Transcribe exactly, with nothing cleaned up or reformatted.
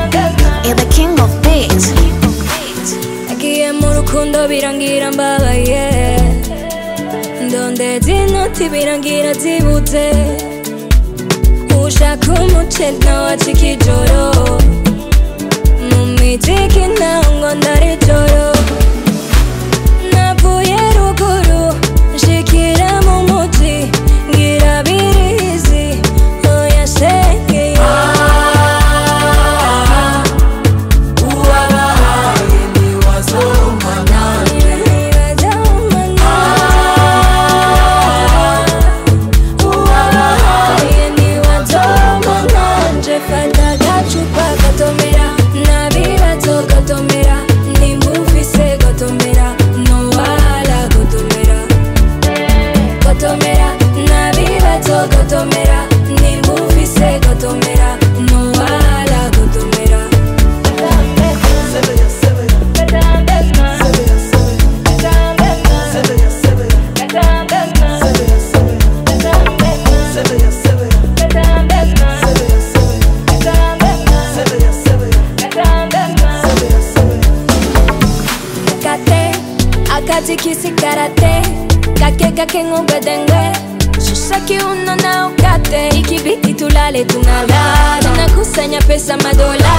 You're the king of beats. Nagiye mu rukundo birangira mbabaye, ndondeza inoti birangira zibuze, ushaka umuceri nawe acika ijoro, mu mijiki ntango ndara ijoro, navuye ruguru nshikira mu muji ngira birizi oya shenge Gotomera, ni movie se gotomera, no ala gotomera. Sebeya, sebeya, sebeya, sebeya, sebeya, sebeya, sebeya, kate, akati kisi karate, kake kake ngombe dengwe. Shusaki uno na ukate, ikibidi tulale tunalala, tunakusanya pesa madola.